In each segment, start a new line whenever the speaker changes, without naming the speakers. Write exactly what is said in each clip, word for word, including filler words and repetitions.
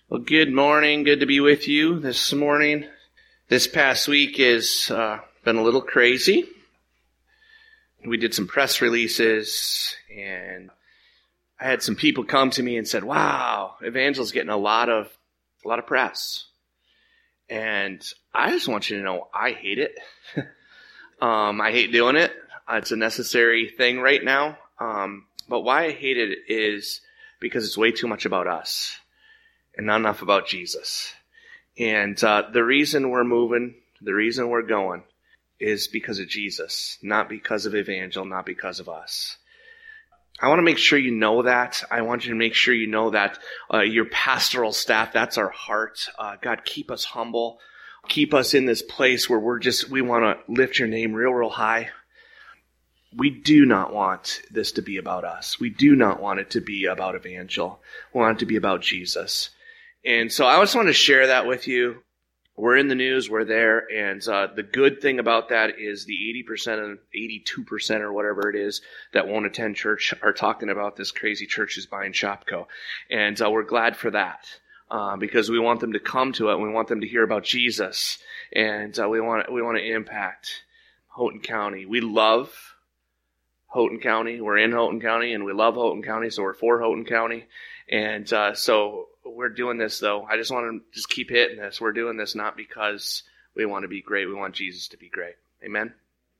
Well, good morning. Good to be with you this morning. This past week has uh, been a little crazy. We did some press releases, and I had some people come to me and said, "Wow, Evangel's getting a lot of a lot of press." And I just want you to know, I hate it. um, I hate doing it. Uh, it's a necessary thing right now. Um, but why I hate it is because it's way too much about us and not enough about Jesus. And uh, the reason we're moving, the reason we're going, is because of Jesus, not because of Evangel, not because of us. I want to make sure you know that. I want you to make sure you know that uh, your pastoral staff, that's our heart. Uh, God, keep us humble. Keep us in this place where we're just, we want to lift your name real, real high. We do not want this to be about us. We do not want it to be about Evangel. We want it to be about Jesus. And so I just want to share that with you. We're in the news, we're there, and uh, the good thing about that is the eighty percent and eighty-two percent or whatever it is that won't attend church are talking about this crazy church who's buying Shopko. And uh, we're glad for that uh, because we want them to come to it, and we want them to hear about Jesus, and uh, we want we want to impact Houghton County. We love Houghton County. We're in Houghton County, and we love Houghton County, so we're for Houghton County. And uh, so we're doing this, though. I just want to just keep hitting this. We're doing this not because we want to be great. We want Jesus to be great. Amen?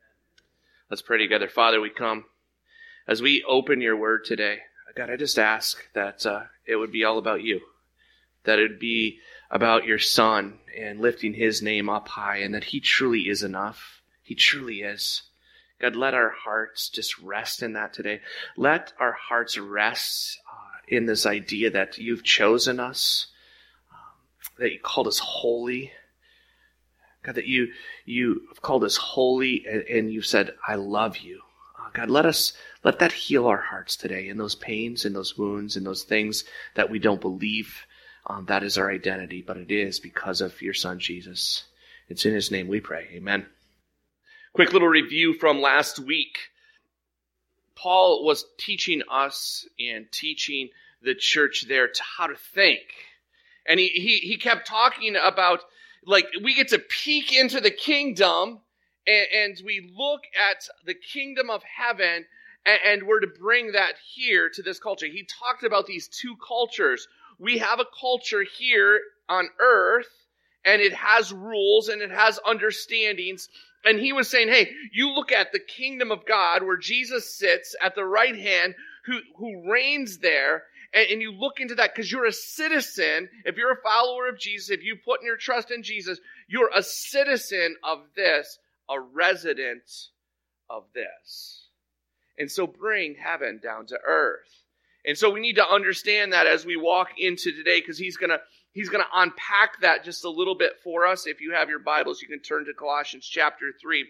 Let's pray together. Father, we come. As we open your word today, God, I just ask that uh, it would be all about you, that it would be about your Son and lifting his name up high, and that he truly is enough. He truly is. God, let our hearts just rest in that today. Let our hearts rest uh, in this idea that you've chosen us, um, that you called us holy. God, that you you have called us holy, and, and you've said, I love you. Uh, God, let us let that heal our hearts today in those pains, in those wounds, in those things that we don't believe. Um, that is our identity, but it is because of your Son, Jesus. It's in his name we pray. Amen. Quick little review from last week. Paul was teaching us and teaching the church there to how to think. And he, he, he kept talking about, like, we get to peek into the kingdom, and, and we look at the kingdom of heaven, and, and we're to bring that here to this culture. He talked about these two cultures. We have a culture here on earth, and it has rules, and it has understandings. And he was saying, hey, you look at the kingdom of God where Jesus sits at the right hand, who, who reigns there, and, and you look into that because you're a citizen. If you're a follower of Jesus, if you put your trust in Jesus, you're a citizen of this, a resident of this. And so bring heaven down to earth. And so we need to understand that as we walk into today, because he's going to He's going to unpack that just a little bit for us. If you have your Bibles, you can turn to Colossians chapter three.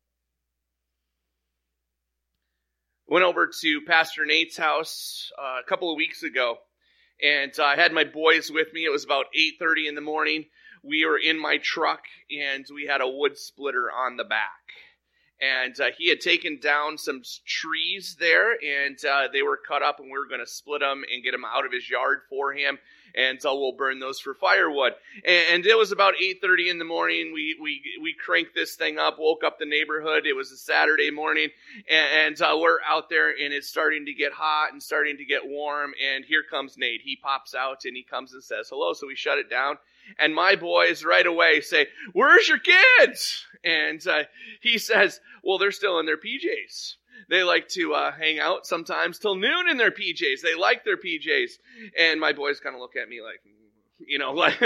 Went over to Pastor Nate's house uh, a couple of weeks ago, and uh, I had my boys with me. It was about eight thirty in the morning. We were in my truck, and we had a wood splitter on the back. And uh, he had taken down some trees there, and uh, they were cut up, and we were going to split them and get them out of his yard for him. And so we'll burn those for firewood. And it was about eight thirty in the morning. We we we cranked this thing up, woke up the neighborhood. It was a Saturday morning. And uh, we're out there, and it's starting to get hot and starting to get warm. And here comes Nate. He pops out, and he comes and says hello. So we shut it down. And my boys right away say, where's your kids? And uh, he says, well, they're still in their P Js. They like to uh, hang out sometimes till noon in their P Js. They like their P Js. And my boys kind of look at me like, you know, like,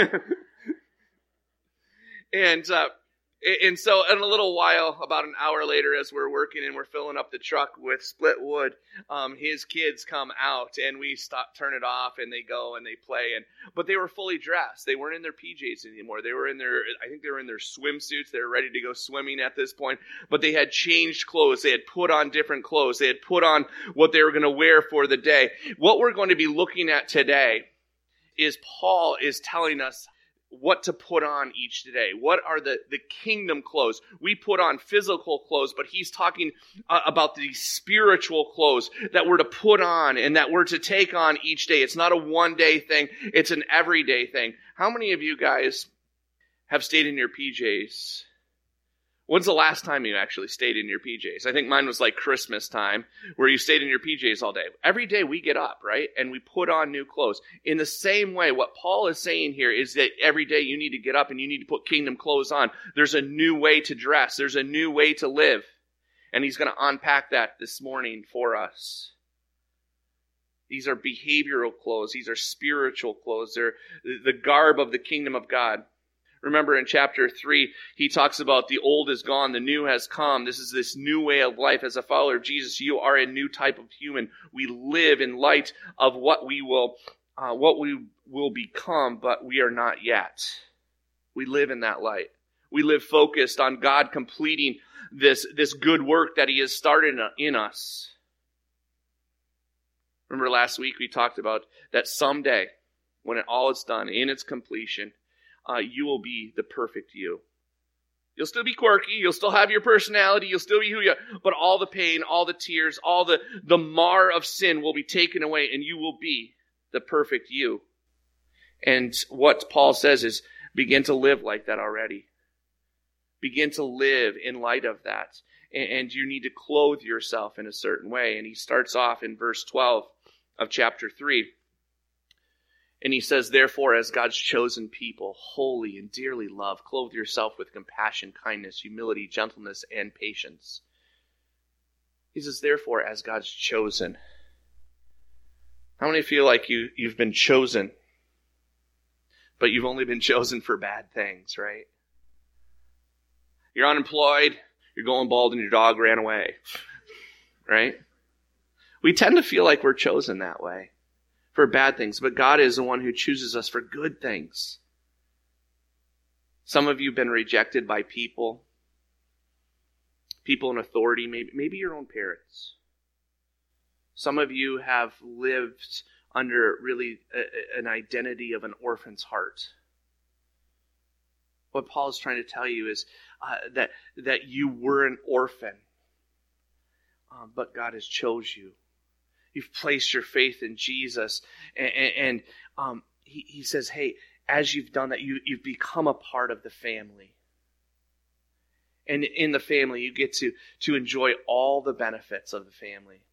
and, uh, and so in a little while, about an hour later, as we're working and we're filling up the truck with split wood, um, his kids come out, and we stop, turn it off, and they go and they play. And but they were fully dressed. They weren't in their P Js anymore. They were in their, I think they were in their swimsuits. They were ready to go swimming at this point. But they had changed clothes. They had put on different clothes. They had put on what they were going to wear for the day. What we're going to be looking at today is Paul is telling us what to put on each day. What are the, the kingdom clothes? We put on physical clothes, but he's talking uh, about the spiritual clothes that we're to put on and that we're to take on each day. It's not a one-day thing. It's an everyday thing. How many of you guys have stayed in your P Js? When's the last time you actually stayed in your P Js? I think mine was like Christmas time, where you stayed in your P Js all day. Every day we get up, right? And we put on new clothes. In the same way, what Paul is saying here is that every day you need to get up and you need to put kingdom clothes on. There's a new way to dress. There's a new way to live. And he's going to unpack that this morning for us. These are behavioral clothes. These are spiritual clothes. They're the garb of the kingdom of God. Remember in chapter three, he talks about the old is gone, the new has come. This is this new way of life. As a follower of Jesus, you are a new type of human. We live in light of what we will, uh, what we will become, but we are not yet. We live in that light. We live focused on God completing this, this good work that he has started in us. Remember last week we talked about that someday, when it all is done, in its completion, Uh, you will be the perfect you. You'll still be quirky. You'll still have your personality. You'll still be who you are. But all the pain, all the tears, all the, the mar of sin will be taken away, and you will be the perfect you. And what Paul says is, begin to live like that already. Begin to live in light of that. And, and you need to clothe yourself in a certain way. And he starts off in verse twelve of chapter three. And he says, therefore, as God's chosen people, holy and dearly loved, clothe yourself with compassion, kindness, humility, gentleness, and patience. He says, therefore, as God's chosen. How many feel like you, you've been chosen, but you've only been chosen for bad things, right? You're unemployed, you're going bald, and your dog ran away, right? We tend to feel like we're chosen that way. For bad things, but God is the one who chooses us for good things. Some of you have been rejected by people, people in authority, maybe, maybe your own parents. Some of you have lived under really a, an identity of an orphan's heart. What Paul is trying to tell you is uh, that, that you were an orphan, uh, but God has chose you. You've placed your faith in Jesus. And, and, and um, he, he says, hey, as you've done that, you, you've become a part of the family. And in the family, you get to, to enjoy all the benefits of the family.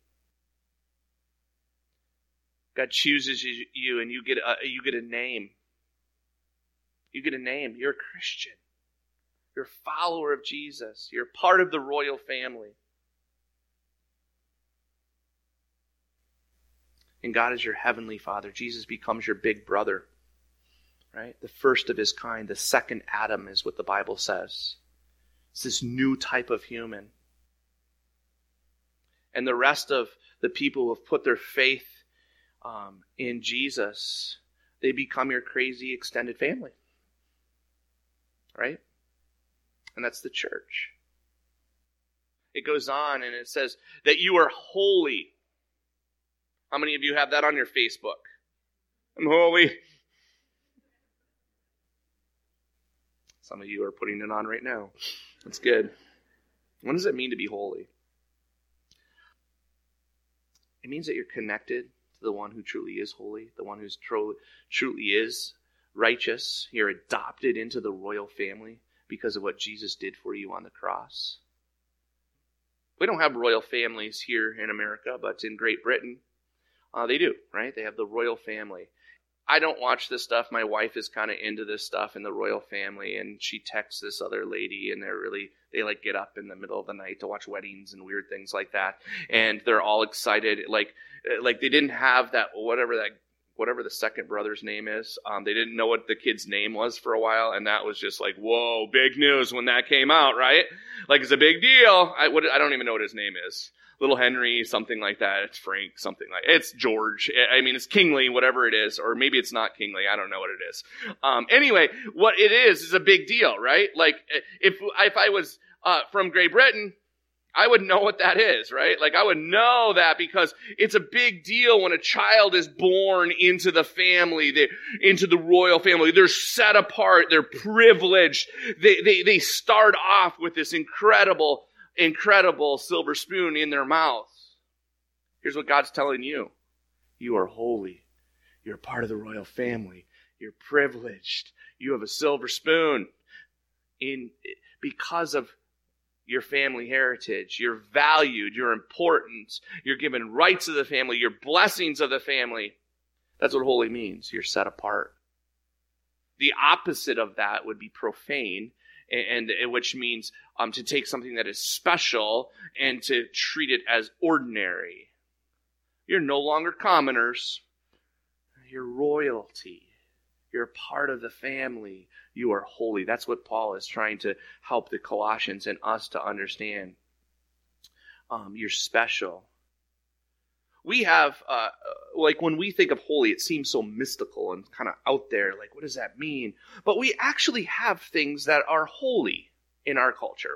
God chooses you, you and you get, a, you get a name. You get a name. You're a Christian. You're a follower of Jesus. You're part of the royal family. And God is your heavenly Father. Jesus becomes your big brother, right? The first of his kind, the second Adam is what the Bible says. It's this new type of human. And the rest of the people who have put their faith um, in Jesus, they become your crazy extended family, right? And that's the church. It goes on and it says that you are holy. How many of you have that on your Facebook? I'm holy. Some of you are putting it on right now. That's good. What does it mean to be holy? It means that you're connected to the one who truly is holy, the one who tro- truly is righteous. You're adopted into the royal family because of what Jesus did for you on the cross. We don't have royal families here in America, but in Great Britain, Uh, they do, right? They have the royal family. I don't watch this stuff. My wife is kind of into this stuff in the royal family, and she texts this other lady, and they're really, they like get up in the middle of the night to watch weddings and weird things like that, and they're all excited. Like, like they didn't have that, whatever that, whatever the second brother's name is. Um, they didn't know what the kid's name was for a while, and that was just like, whoa, big news when that came out, right? Like, it's a big deal. I, what, I don't even know what his name is. Little Henry, something like that. It's Frank, something like it's George. I mean, it's Kingly, whatever it is, or maybe it's not Kingly. I don't know what it is. Um, anyway, what it is is a big deal, right? Like if if I was uh, from Great Britain, I would know what that is, right? Like I would know that because it's a big deal when a child is born into the family, they, into the royal family. They're set apart. They're privileged. They, they, they start off with this incredible, incredible silver spoon in their mouth. Here's what God's telling you. You are holy. You're part of the royal family. You're privileged. You have a silver spoon in because of your family heritage. You're valued. You're important. You're given rights of the family. You're blessings of the family. That's what holy means. You're set apart. The opposite of that would be profane, and, and which means um, to take something that is special and to treat it as ordinary. You're no longer commoners. You're royalty. You're part of the family. You are holy. That's what Paul is trying to help the Colossians and us to understand. Um, you're special. We have, uh, like when we think of holy, it seems so mystical and kind of out there. Like, what does that mean? But we actually have things that are holy in our culture.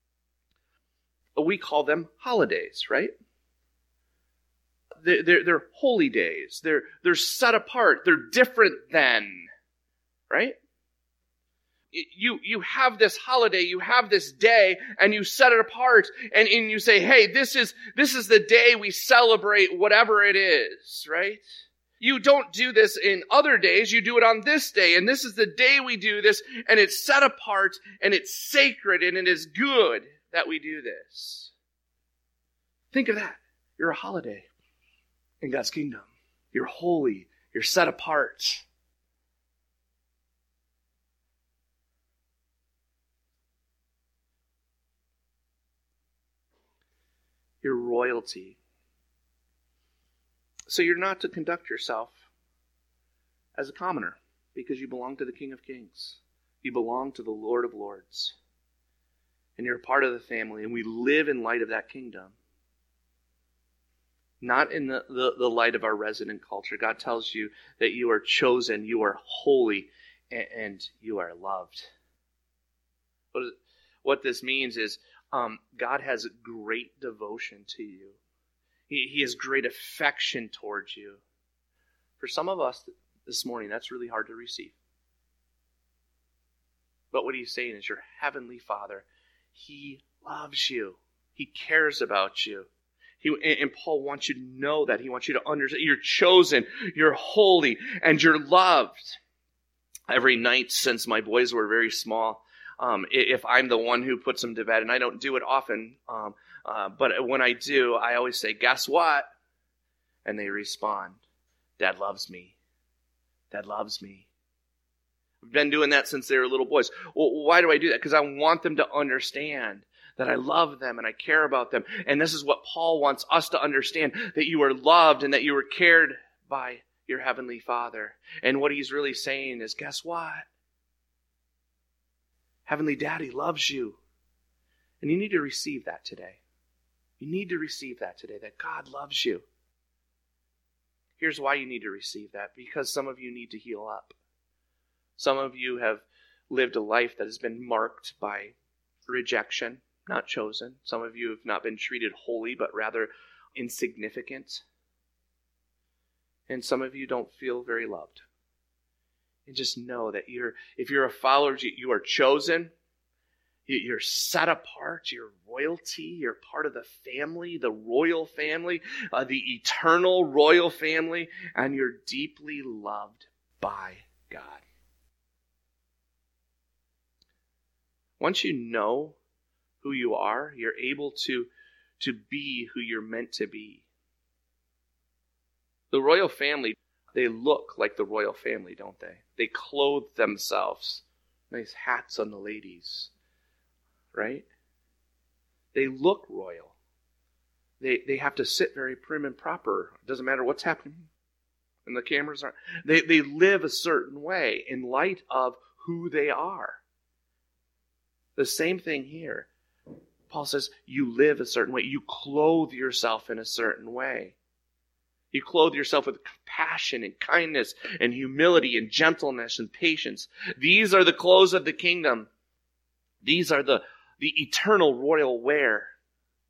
We call them holidays, right? They're, they're, they're holy days. They're, they're set apart. They're different than, right? You, you have this holiday, you have this day, and you set it apart, and, and you say, hey, this is, this is the day we celebrate whatever it is, right? You don't do this in other days, you do it on this day, and this is the day we do this, and it's set apart, and it's sacred, and it is good that we do this. Think of that. You're a holiday in God's kingdom. You're holy. You're set apart. You're royalty. So you're not to conduct yourself as a commoner because you belong to the King of Kings. You belong to the Lord of Lords. And you're a part of the family, and we live in light of that kingdom. Not in the, the, the light of our resident culture. God tells you that you are chosen, you are holy, and, and you are loved. What, is, what this means is um, God has great devotion to you. He, he has great affection towards you. For some of us this morning, that's really hard to receive. But what he's saying is your heavenly Father, he loves you. He cares about you. He, and Paul wants you to know that. He wants you to understand. You're chosen, you're holy, and you're loved. Every night since my boys were very small, um, if I'm the one who puts them to bed, and I don't do it often, um, uh, but when I do, I always say, guess what? And they respond, Dad loves me. Dad loves me. I've been doing that since they were little boys. Well, why do I do that? Because I want them to understand that I love them and I care about them. And this is what Paul wants us to understand, that you are loved and that you are cared by your heavenly Father. And what he's really saying is, guess what? Heavenly Daddy loves you. And you need to receive that today. You need to receive that today, that God loves you. Here's why you need to receive that. Because some of you need to heal up. Some of you have lived a life that has been marked by rejection. Not chosen. Some of you have not been treated holy, but rather insignificant. And some of you don't feel very loved. And just know that you're, if you're a follower, you are chosen. You're set apart. You're royalty. You're part of the family, the royal family, uh, the eternal royal family, and you're deeply loved by God. Once you know who you are, you're able to, to be who you're meant to be. The royal family, they look like the royal family, don't they? They clothe themselves. Nice hats on the ladies, right? They look royal. They, they have to sit very prim and proper. It doesn't matter what's happening. And the cameras aren't. They, they live a certain way in light of who they are. The same thing here. Paul says, you live a certain way. You clothe yourself in a certain way. You clothe yourself with compassion and kindness and humility and gentleness and patience. These are the clothes of the kingdom. These are the, the eternal royal wear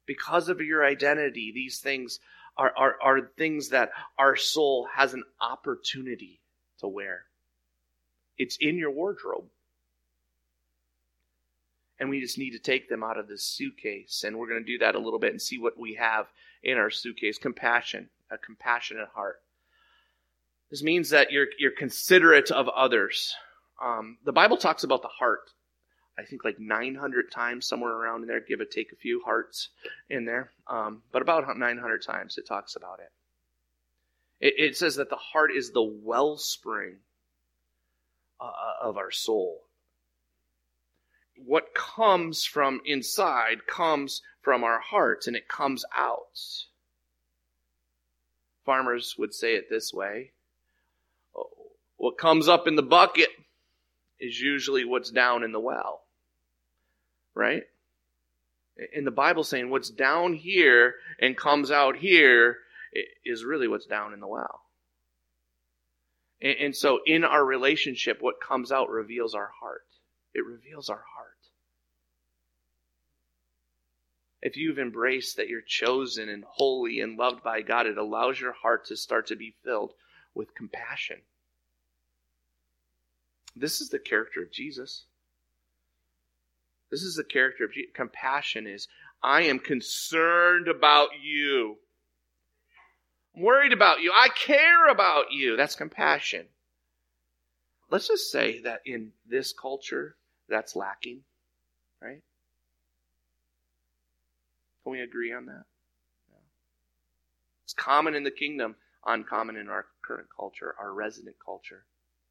Because of your identity, these things are, are, are things that our soul has an opportunity to wear. It's in your wardrobe. And we just need to take them out of this suitcase. And we're going to do that a little bit and see what we have in our suitcase. Compassion, a compassionate heart. This means that you're, you're considerate of others. Um, the Bible talks about the heart, I think like nine hundred times, somewhere around in there, give or take a few hearts in there. Um, but about nine hundred times it talks about it. It, it says that the heart is the wellspring uh, of our soul. What comes from inside comes from our hearts, and it comes out. Farmers would say it this way. What comes up in the bucket is usually what's down in the well. Right? And the Bible's saying what's down here and comes out here is really what's down in the well. And, and so in our relationship, what comes out reveals our heart. It reveals our heart. If you've embraced that you're chosen and holy and loved by God, it allows your heart to start to be filled with compassion. This is the character of Jesus. This is the character of Jesus. Compassion is, I am concerned about you. I'm worried about you. I care about you. That's compassion. Let's just say that in this culture, that's lacking, right? Can we agree on that? No. It's common in the kingdom, uncommon in our current culture, our resident culture.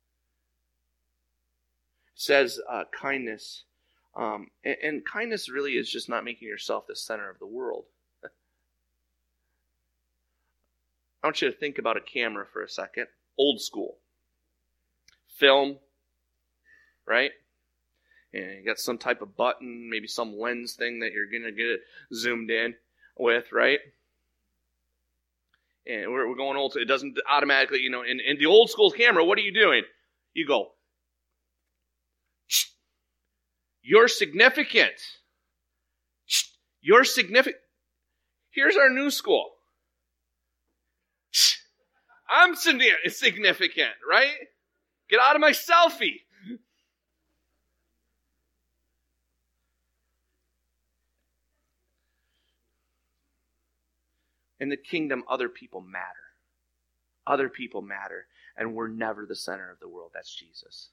It says uh, kindness. Um, and, and kindness really is just not making yourself the center of the world. I want you to think about a camera for a second. Old school. Film, right? And you got some type of button, maybe some lens thing that you're going to get it zoomed in with, right? And we're, we're going old, so it doesn't automatically, you know, in, in the old school camera, what are you doing? You go, you're significant. You're significant. Here's our new school. I'm significant, right? Get out of my selfie. In the kingdom, other people matter. Other people matter. And we're never the center of the world. That's Jesus.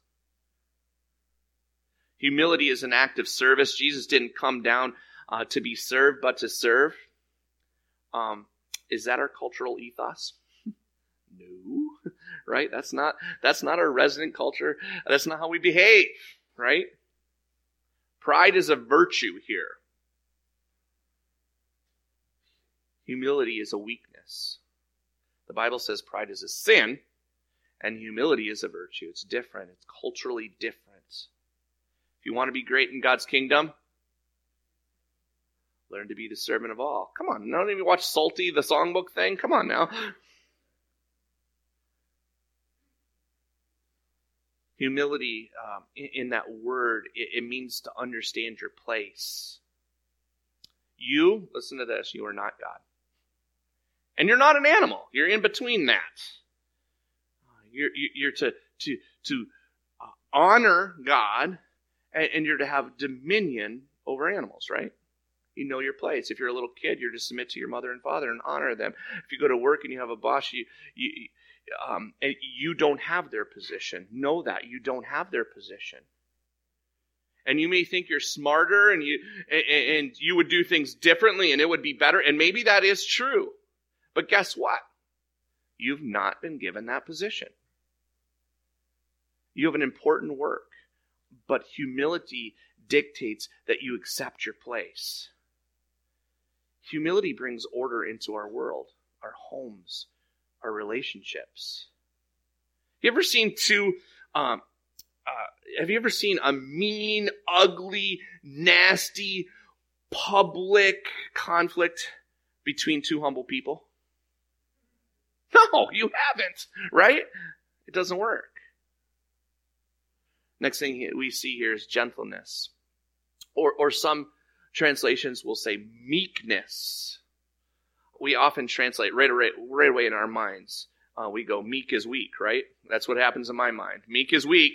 Humility is an act of service. Jesus didn't come down uh, to be served, but to serve. Um, is that our cultural ethos? No, right? That's not, that's not our resident culture. That's not how we behave, right? Pride is a virtue here. Humility is a weakness. The Bible says pride is a sin, and humility is a virtue. It's different. It's culturally different. If you want to be great in God's kingdom, learn to be the servant of all. Come on, don't even watch Salty, the songbook thing. Come on now. Humility, um, in, in that word, it, it means to understand your place. You, listen to this, you are not God. And you're not an animal. You're in between that. You're, you're to, to, to honor God, and, and you're to have dominion over animals, right? You know your place. If you're a little kid, you're to submit to your mother and father and honor them. If you go to work and you have a boss, you, you, um, and you don't have their position. Know that. You don't have their position. And you may think you're smarter and you and, and you would do things differently and it would be better. And maybe that is true. But guess what? You've not been given that position. You have an important work. But humility dictates that you accept your place. Humility brings order into our world, our homes, our relationships. You ever seen two, um, uh, have you ever seen a mean, ugly, nasty, public conflict between two humble people? No, you haven't, right? It doesn't work. Next thing we see here is gentleness. Or, or some translations will say meekness. We often translate right away, right away in our minds. Uh, we go, meek is weak, right? That's what happens in my mind. Meek is weak.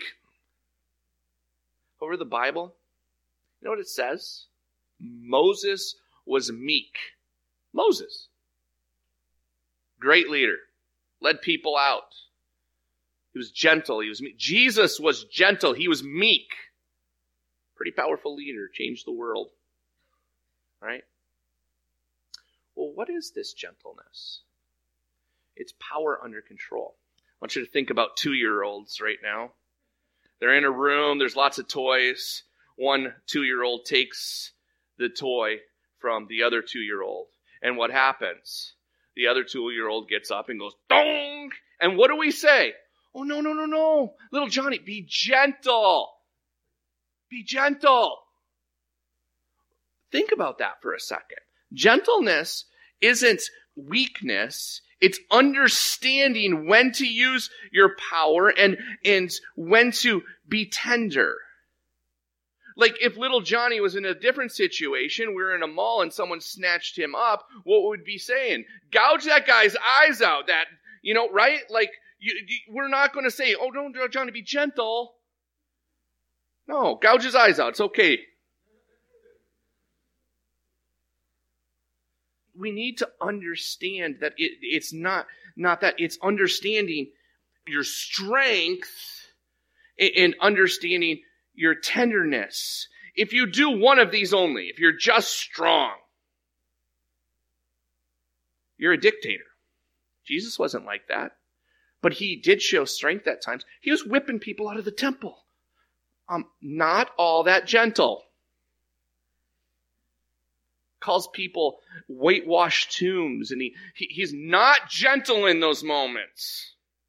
Over the Bible, you know what it says? Moses was meek. Moses. Great leader. Led people out. He was gentle. He was meek. Jesus was gentle. He was meek. Pretty powerful leader. Changed the world. Right? Well, what is this gentleness? It's power under control. I want you to think about two-year-olds right now. They're in a room. There's lots of toys. One two-year-old takes the toy from the other two-year-old. And what happens? The other two-year-old gets up and goes, dong! And what do we say? Oh, no, no, no, no. Little Johnny, be gentle. Be gentle. Think about that for a second. Gentleness isn't weakness. It's understanding when to use your power and, and when to be tender. Like if little Johnny was in a different situation, we were in a mall and someone snatched him up, what would we be saying? Gouge that guy's eyes out. That, you know, right? Like you, you, we're not going to say, oh, don't, Johnny, be gentle. No, gouge his eyes out. It's okay. We need to understand that it, it's not, not that. It's understanding your strength and understanding your tenderness. If you do one of these only, if you're just strong, you're a dictator. Jesus wasn't like that. But he did show strength at times. He was whipping people out of the temple. Um, not all that gentle. Calls people whitewashed tombs, and he, he he's not gentle in those moments.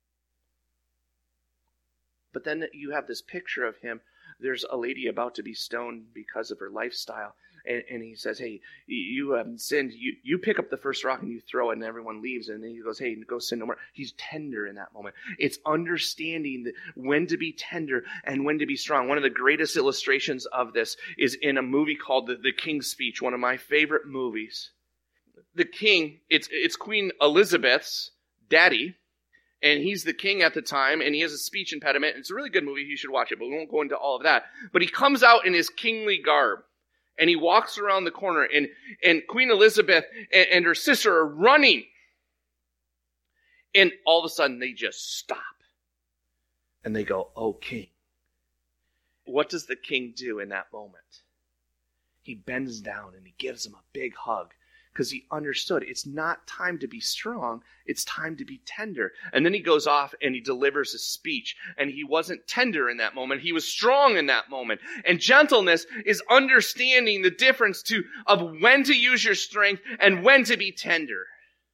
But then you have this picture of him. There's a lady about to be stoned because of her lifestyle, and, and he says, hey, you haven't sinned. You, you pick up the first rock and you throw it, and everyone leaves, and then he goes, hey, go sin no more. He's tender in that moment. It's understanding that when to be tender and when to be strong. One of the greatest illustrations of this is in a movie called The, the King's Speech, one of my favorite movies. The king, it's it's Queen Elizabeth's daddy, and he's the king at the time, and he has a speech impediment. It's a really good movie. You should watch it, but we won't go into all of that. But he comes out in his kingly garb, and he walks around the corner, and, and Queen Elizabeth and, and her sister are running. And all of a sudden, they just stop. And they go, oh, king. What does the king do in that moment? He bends down, and he gives him a big hug. Because he understood it's not time to be strong, it's time to be tender. And then he goes off and he delivers a speech. And he wasn't tender in that moment, he was strong in that moment. And gentleness is understanding the difference to of when to use your strength and when to be tender.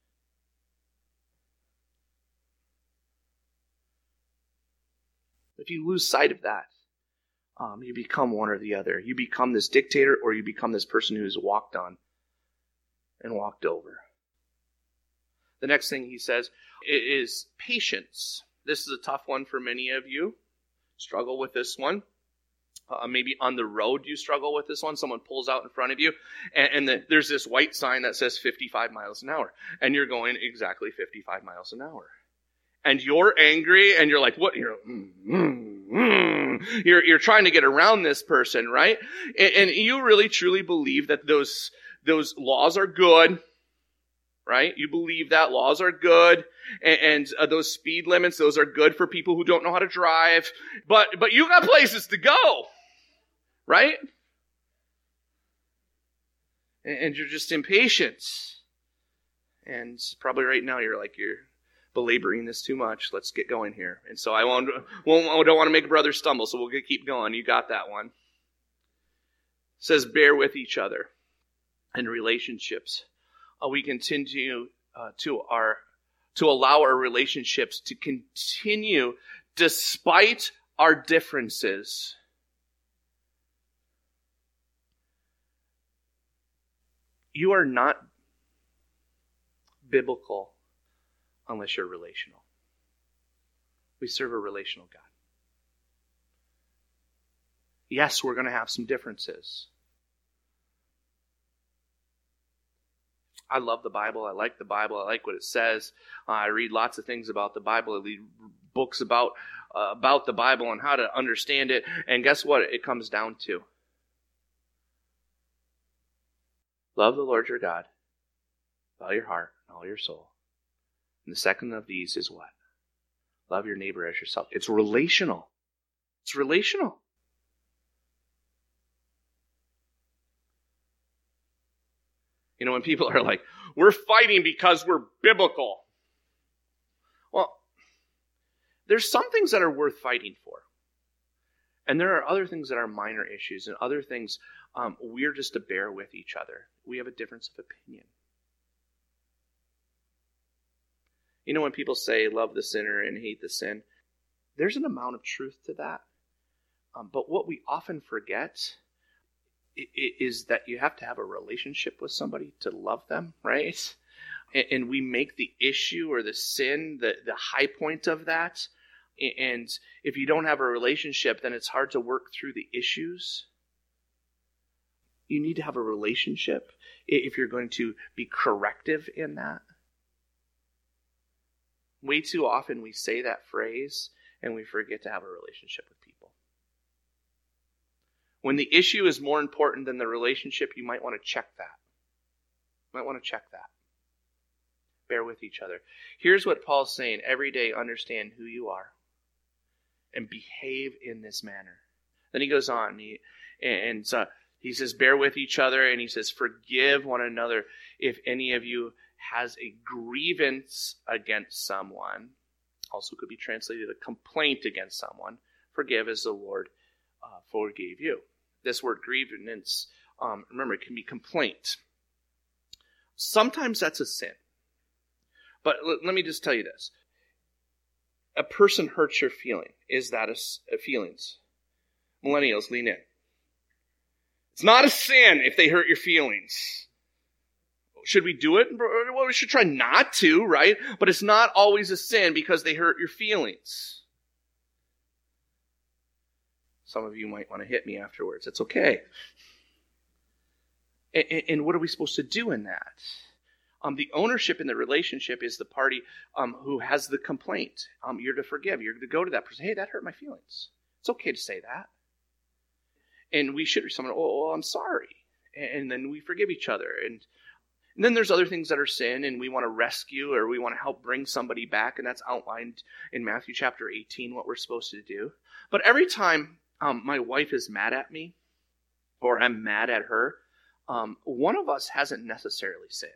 If you lose sight of that, um, you become one or the other. You become this dictator, or you become this person who's walked on and walked over. The next thing he says is patience. This is a tough one for many of you. Struggle with this one. Uh, maybe on the road you struggle with this one. Someone pulls out in front of you, and, and the, there's this white sign that says fifty-five miles an hour. And you're going exactly fifty-five miles an hour. And you're angry, and you're like, what? You're, mm, mm, mm. you're, you're trying to get around this person, right? And, and you really, truly believe that those Those laws are good, right? You believe that laws are good, and, and uh, those speed limits, those are good for people who don't know how to drive. But but you got places to go, right? And, and you're just impatient. And probably right now you're like, you're belaboring this too much. Let's get going here. And so I won't, won't I don't want to make a brother stumble, so we'll keep going. You got that one. It says, bear with each other. And relationships, uh, we continue uh, to our to allow our relationships to continue despite our differences. You are not biblical unless you're relational. We serve a relational God. Yes, we're going to have some differences. I love the Bible. I like the Bible. I like what it says. Uh, I read lots of things about the Bible. I read books about uh, about the Bible and how to understand it. And guess what? It comes down to love the Lord your God with all your heart and all your soul. And the second of these is what? Love your neighbor as yourself. It's relational. It's relational. You know, when people are like, we're fighting because we're biblical. Well, there's some things that are worth fighting for. And there are other things that are minor issues and other things um, we're just to bear with each other. We have a difference of opinion. You know, when people say love the sinner and hate the sin, there's an amount of truth to that. Um, but what we often forget is that you have to have a relationship with somebody to love them, right? And we make the issue or the sin the, the high point of that. And if you don't have a relationship, then it's hard to work through the issues. You need to have a relationship if you're going to be corrective in that. Way too often we say that phrase and we forget to have a relationship with people. When the issue is more important than the relationship, you might want to check that. You might want to check that. Bear with each other. Here's what Paul's saying. Every day, understand who you are and behave in this manner. Then he goes on, he, and uh, he says, bear with each other, and he says, forgive one another if any of you has a grievance against someone. Also could be translated a complaint against someone. Forgive as the Lord uh, forgave you. This word grievance, um, remember, it can be complaint. Sometimes that's a sin. But l- let me just tell you this. A person hurts your feeling. Is that a, a feelings? Millennials, lean in. It's not a sin if they hurt your feelings. Should we do it? Well, we should try not to, right? But it's not always a sin because they hurt your feelings. Some of you might want to hit me afterwards. It's okay. And, and what are we supposed to do in that? Um, the ownership in the relationship is the party um, who has the complaint. Um, you're to forgive. You're to go to that person. Hey, that hurt my feelings. It's okay to say that. And we should someone, oh, oh, I'm sorry. And then we forgive each other. And, and then there's other things that are sin, and we want to rescue or we want to help bring somebody back. And that's outlined in Matthew chapter eighteen, what we're supposed to do. But every time um, my wife is mad at me or I'm mad at her, um, one of us hasn't necessarily sinned.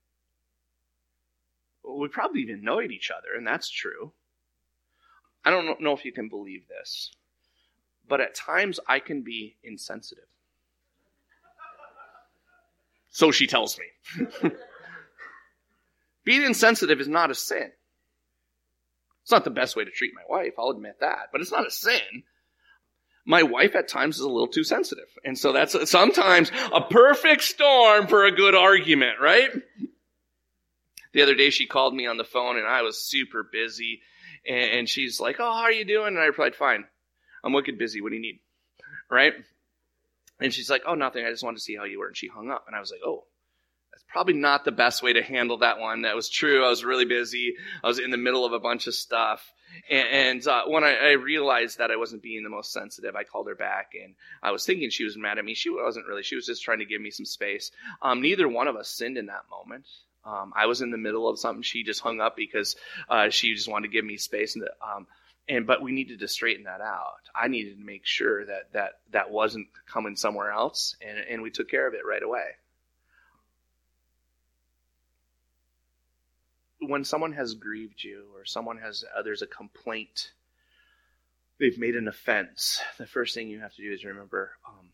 We probably even annoyed each other, and that's true. I don't know if you can believe this, but at times I can be insensitive. So she tells me. Being insensitive is not a sin. It's not the best way to treat my wife, I'll admit that, but it's not a sin. My wife at times is a little too sensitive, and so that's sometimes a perfect storm for a good argument, right? The other day she called me on the phone and I was super busy. And she's like, oh, how are you doing? And I replied, fine. I'm wicked busy. What do you need? Right? And she's like, oh, nothing. I just wanted to see how you were. And she hung up. And I was like, oh, that's probably not the best way to handle that one. That was true. I was really busy. I was in the middle of a bunch of stuff. And, and uh, when I, I realized that I wasn't being the most sensitive, I called her back. And I was thinking she was mad at me. She wasn't really. She was just trying to give me some space. Um, neither one of us sinned in that moment. Um, I was in the middle of something. She just hung up because uh, she just wanted to give me space. And, um, and but we needed to straighten that out. I needed to make sure that that, that wasn't coming somewhere else, and, and we took care of it right away. When someone has grieved you, or someone has uh, there's a complaint, they've made an offense, the first thing you have to do is remember um,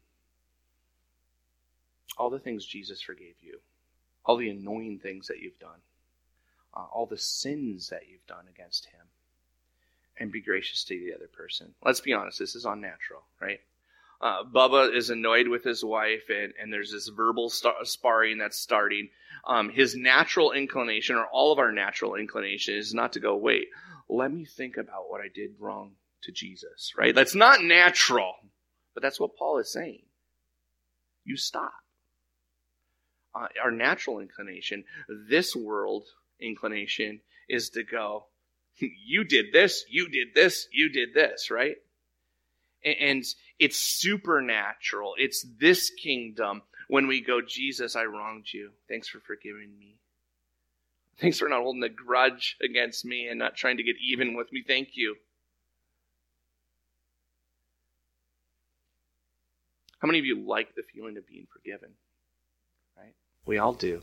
all the things Jesus forgave you. All the annoying things that you've done. Uh, all the sins that you've done against him. And be gracious to the other person. Let's be honest, this is unnatural, right? Uh, Bubba is annoyed with his wife, and, and there's this verbal star- sparring that's starting. Um, his natural inclination, or all of our natural inclination, is not to go, wait, let me think about what I did wrong to Jesus, right? That's not natural. But that's what Paul is saying. You stop. uh, our natural inclination. This world inclination is to go, you did this, you did this, you did this, right? And, and it's supernatural. It's this kingdom when we go, Jesus, I wronged you. Thanks for forgiving me. Thanks for not holding a grudge against me and not trying to get even with me. Thank you. How many of you like the feeling of being forgiven? Right? We all do.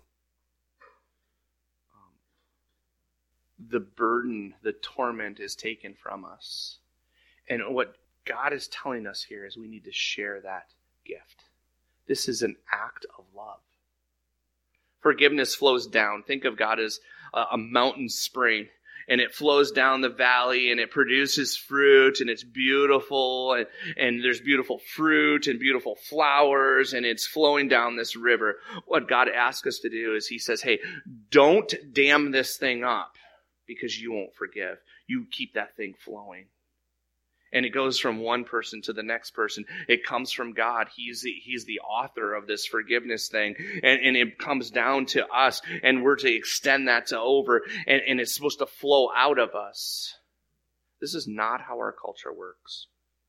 Um, the burden, the torment is taken from us. And what God is telling us here is we need to share that gift. This is an act of love. Forgiveness flows down. Think of God as a, a mountain spring, and it flows down the valley, and it produces fruit, and it's beautiful, and, and there's beautiful fruit and beautiful flowers, and it's flowing down this river. What God asks us to do is he says, hey, don't dam this thing up because you won't forgive. You keep that thing flowing. And it goes from one person to the next person. It comes from God. He's the, he's the author of this forgiveness thing. And, and it comes down to us. And we're to extend that to over. And, and it's supposed to flow out of us. This is not how our culture works.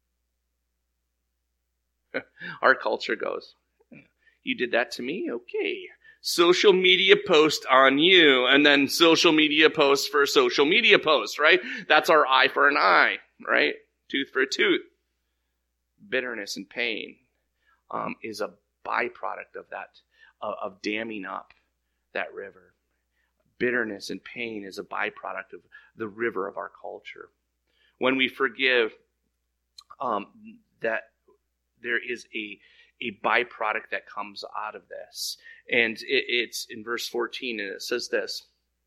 Our culture goes, you did that to me? Okay. Social media post on you. And then social media post for social media post, right? That's our eye for an eye, right? Tooth for a tooth. Bitterness and pain um, is a byproduct of that, uh, of damming up that river. Bitterness and pain is a byproduct of the river of our culture. When we forgive, um, that there is a, a byproduct that comes out of this. And it, it's in verse fourteen, and it says this,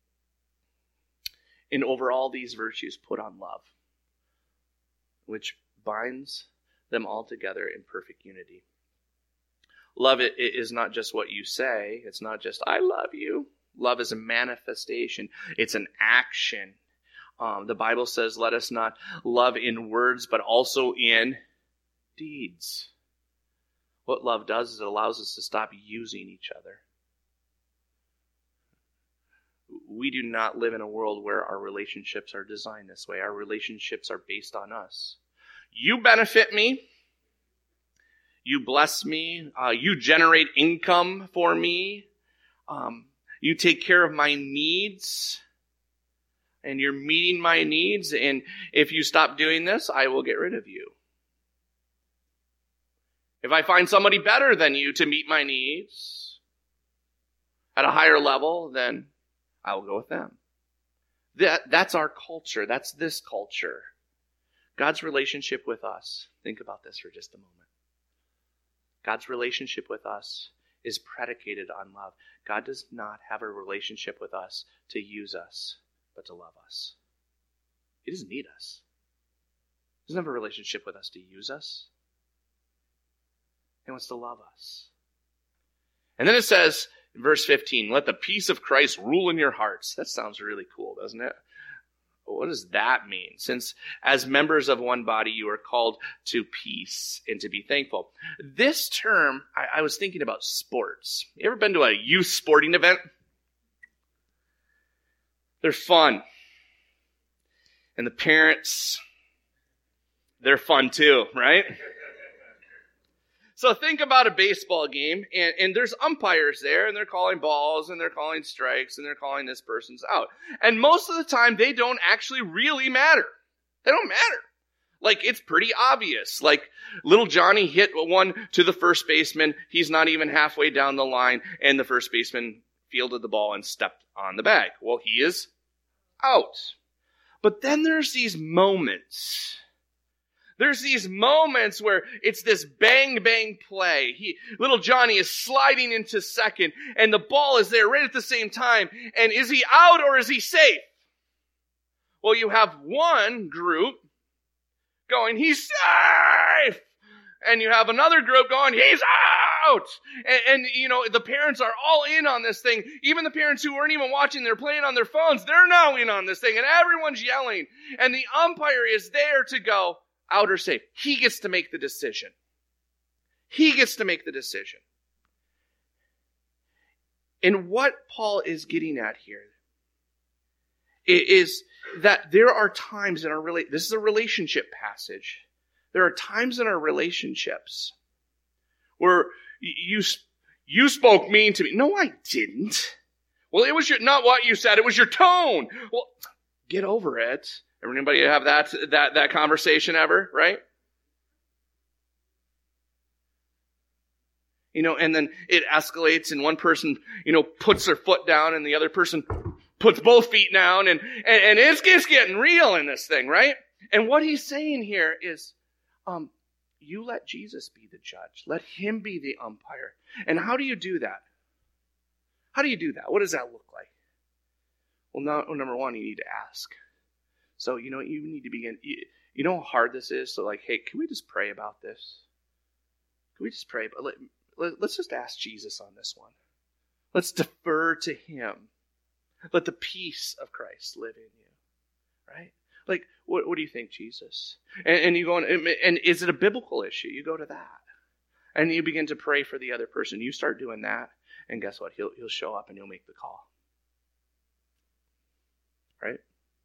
and over all these virtues put on love, which binds them all together in perfect unity. Love it, it is not just what you say. It's not just, I love you. Love is a manifestation. It's an action. Um, the Bible says, let us not love in words, but also in deeds. What love does is it allows us to stop using each other. We do not live in a world where our relationships are designed this way. Our relationships are based on us. You benefit me. You bless me. Uh, you generate income for me. Um, you take care of my needs. And you're meeting my needs. And if you stop doing this, I will get rid of you. If I find somebody better than you to meet my needs at a higher level, then I will go with them. That, that's our culture. That's this culture. God's relationship with us. Think about this for just a moment. God's relationship with us is predicated on love. God does not have a relationship with us to use us, but to love us. He doesn't need us. He doesn't have a relationship with us to use us. He wants to love us. And then it says, in verse fifteen, let the peace of Christ rule in your hearts. That sounds really cool, doesn't it? What does that mean? Since as members of one body, you are called to peace and to be thankful. This term, I, I was thinking about sports. You ever been to a youth sporting event? They're fun. And the parents, they're fun too, right? So think about a baseball game, and, and there's umpires there, and they're calling balls, and they're calling strikes, and they're calling this person's out. And most of the time, they don't actually really matter. They don't matter. Like, it's pretty obvious. Like, little Johnny hit one to the first baseman. He's not even halfway down the line, and the first baseman fielded the ball and stepped on the bag. Well, he is out. But then there's these moments. There's these moments where it's this bang, bang play. He, little Johnny is sliding into second, and the ball is there right at the same time. And is he out or is he safe? Well, you have one group going, he's safe! And you have another group going, he's out! And, and, you know, the parents are all in on this thing. Even the parents who weren't even watching, they're playing on their phones. They're now in on this thing, and everyone's yelling. And the umpire is there to go, out or safe. He gets to make the decision. He gets to make the decision. And what Paul is getting at here is that there are times in our rela- this is a relationship passage. There are times in our relationships where you you spoke mean to me. No, I didn't. Well, it was your, not what you said. It was your tone. Well, get over it. Everybody have that that that conversation ever, right? You know, and then it escalates and one person, you know, puts their foot down and the other person puts both feet down and, and, and it's, it's getting real in this thing, right? And what he's saying here is, um, you let Jesus be the judge. Let him be the umpire. And how do you do that? How do you do that? What does that look like? Well, now, number one, you need to ask. So, you know, you need to begin, you, you know how hard this is? So like, hey, can we just pray about this? Can we just pray? But let, let, let's just ask Jesus on this one. Let's defer to him. Let the peace of Christ live in you, right? Like, what, what do you think, Jesus? And, and you go, on, and is it a biblical issue? You go to that. And you begin to pray for the other person. You start doing that, and guess what? He'll, he'll show up and he'll make the call. Right?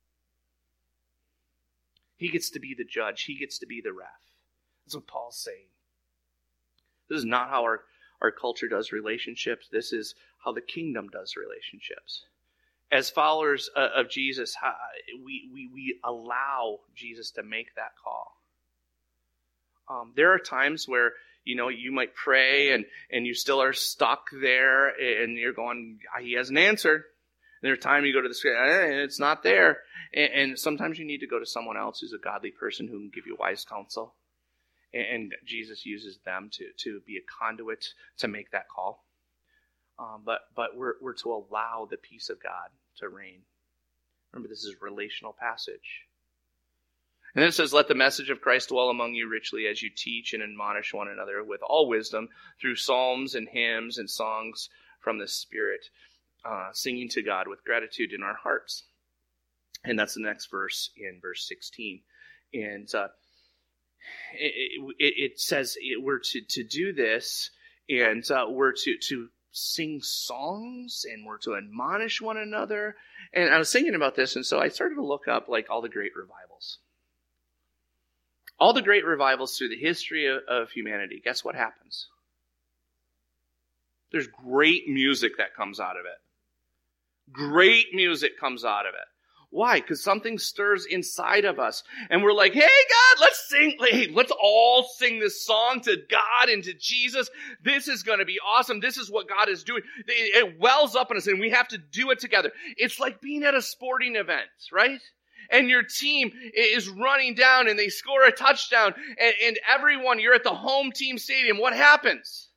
He gets to be the judge. He gets to be the ref. That's what Paul's saying. This is not how our, our culture does relationships. This is how the kingdom does relationships. As followers of Jesus, we, we, we allow Jesus to make that call. Um, there are times where, you know, you might pray and, and you still are stuck there and you're going, he hasn't answered. And there's time you go to the screen, and it's not there. And, and sometimes you need to go to someone else who's a godly person who can give you wise counsel. And, and Jesus uses them to, to be a conduit to make that call. Um, but but we're we're to allow the peace of God to reign. Remember, this is a relational passage. And then it says, let the message of Christ dwell among you richly as you teach and admonish one another with all wisdom through psalms and hymns and songs from the Spirit, uh, singing to God with gratitude in our hearts. And that's the next verse in verse sixteen. And uh, it, it, it says it, we're to, to do this, and uh, we're to, to sing songs, and we're to admonish one another. And I was thinking about this, and so I started to look up like all the great revivals. All the great revivals through the history of, of humanity. Guess what happens? There's great music that comes out of it. Great music comes out of it. Why? Because something stirs inside of us. And we're like, hey, God, let's sing. Hey, let's all sing this song to God and to Jesus. This is going to be awesome. This is what God is doing. It wells up in us, and we have to do it together. It's like being at a sporting event, right? And your team is running down, and they score a touchdown. And, and everyone, you're at the home team stadium. What happens?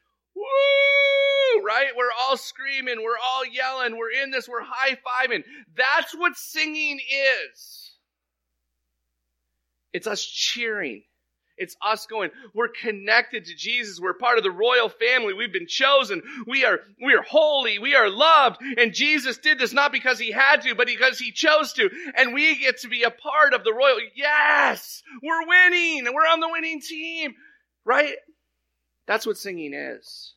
Woo! Right? We're all screaming. We're all yelling. We're in this. We're high-fiving. That's what singing is. It's us cheering. It's us going, we're connected to Jesus. We're part of the royal family. We've been chosen. We are, we are holy. We are loved. And Jesus did this not because he had to, but because he chose to. And we get to be a part of the royal. Yes! We're winning. We're on the winning team. Right? That's what singing is.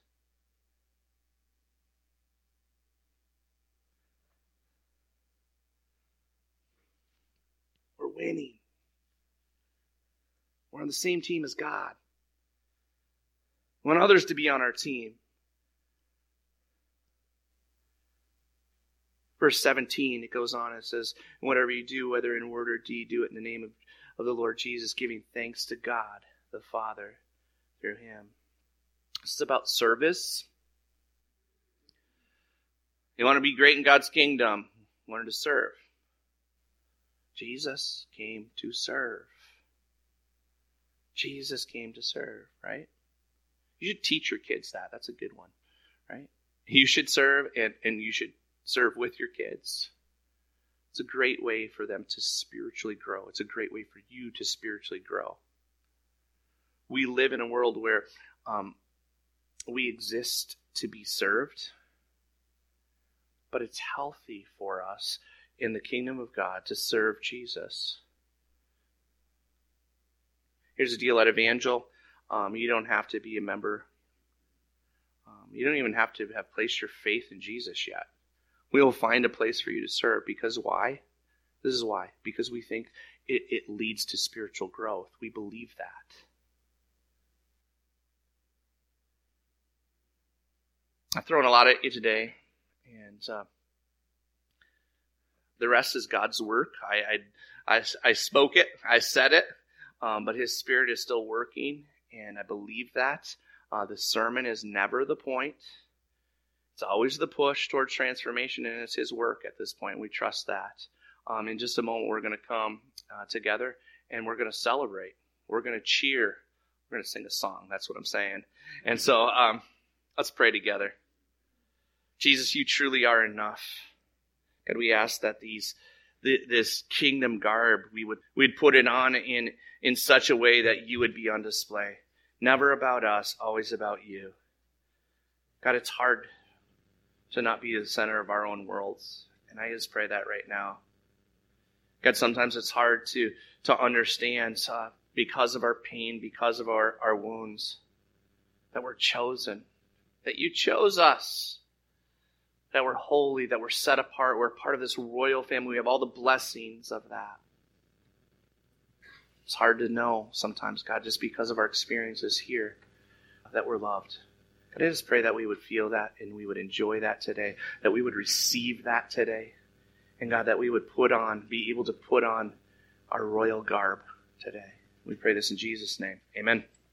We're winning. We're on the same team as God. We want others to be on our team. Verse seventeen, it goes on, it says, whatever you do, whether in word or deed, do it in the name of, of the Lord Jesus, giving thanks to God, the Father, through him. This is about service. You want to be great in God's kingdom, learn to serve. Jesus came to serve. Jesus came to serve, right? You should teach your kids that. That's a good one, right? You should serve, and, and you should serve with your kids. It's a great way for them to spiritually grow. It's a great way for you to spiritually grow. We live in a world where um, we exist to be served, but it's healthy for us in the kingdom of God to serve Jesus. Here's the deal at Evangel. Um, you don't have to be a member. Um, you don't even have to have placed your faith in Jesus yet. We will find a place for you to serve. Because why? This is why. Because we think it, it leads to spiritual growth. We believe that. I've thrown a lot at you today, and uh, the rest is God's work. I, I, I, I spoke it, I said it, um, but His Spirit is still working, and I believe that. Uh, the sermon is never the point. It's always the push towards transformation, and it's His work at this point. We trust that. Um, in just a moment, we're going to come uh, together, and we're going to celebrate. We're going to cheer. We're going to sing a song. That's what I'm saying. And so um, let's pray together. Jesus, you truly are enough. And we ask that these this kingdom garb, we would we'd put it on in, in such a way that you would be on display. Never about us, always about you. God, it's hard to not be the center of our own worlds. And I just pray that right now. God, sometimes it's hard to, to understand uh, because of our pain, because of our, our wounds, that we're chosen, that you chose us. That we're holy, that we're set apart, we're part of this royal family. We have all the blessings of that. It's hard to know sometimes, God, just because of our experiences here, that we're loved. God, I just pray that we would feel that and we would enjoy that today, that we would receive that today. And God, that we would put on, be able to put on our royal garb today. We pray this in Jesus' name. Amen.